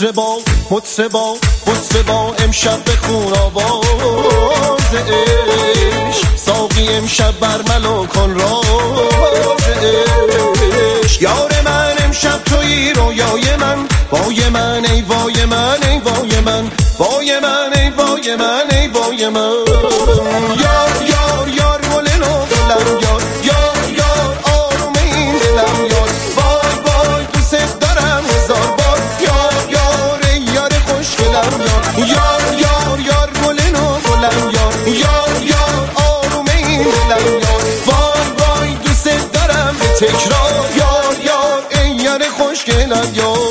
مطربا امشب بخون آواز عشق، ساقی امشب برملا کن راز عشق. یار من امشب تویی رویای من، وای من ای وای من ای وای من، وای من ای وای من ای وای من. یار یار یار گل نو دلم یار، یار یار آروم این دلم یار، وای وای دوست دارم هزار بار. یار یار ای یار خوشگلم یار، یار یار یار گل نو گلم یار، یار یار آروم این دلم یار، وای وای دوست دارم به تکرار. یار یار ای یار خوشگلم یار.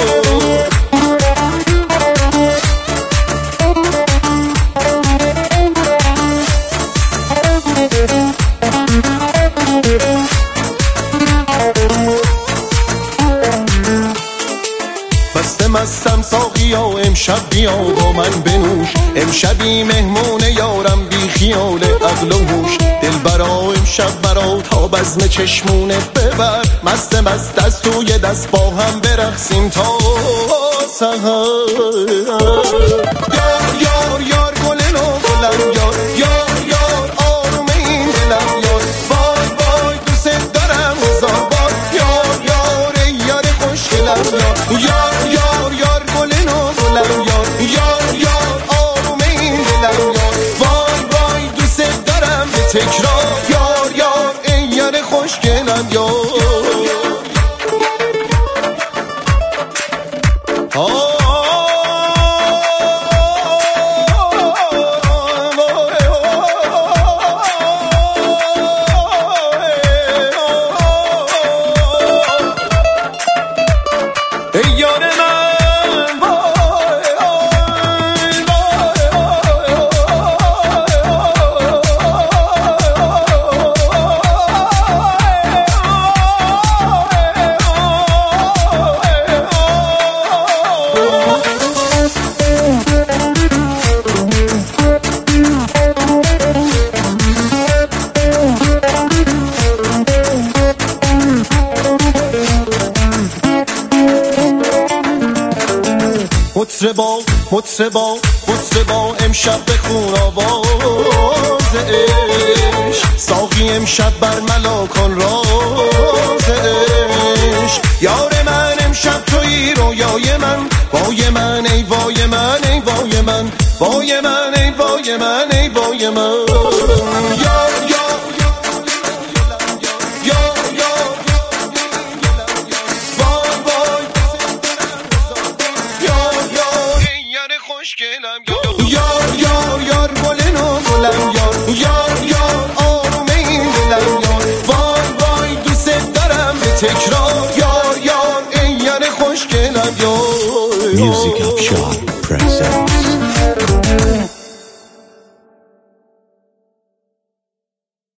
مستم ساقیا امشب بیا با من بنوش، امشبی مهمون یارم بی خیال عقل و هوش. دلبرا امشب برا تا بزم چشمونه ببر، مست دست توی دست با هم برقصیم تا سحر. یار یار یار گل نو گلم یار، یار یار آروم این دلم یار، وای وای دوست دارم هزار بار. یار یار ای یار خوشگلم یار، یار یار یار گل نو گلم یار، یار یار آروم این دلم یار، وای وای دوست دارم به تکرار. یار یار ای یار خوشگلم یار. مطربا امشب بخون آواز عشق، ساقی امشب برملا کن راز عشق. یار من امشب تویی رویای من، وای من ای وای من ای وای من، وای من ای وای من ای وای من. یار یار یار یار یار گل نو گلم یار، یار یار آروم این دلم یار، وای وای دوست دارم به تکرار. یار یار ای یار خوشگلم یار. Music Up Shop.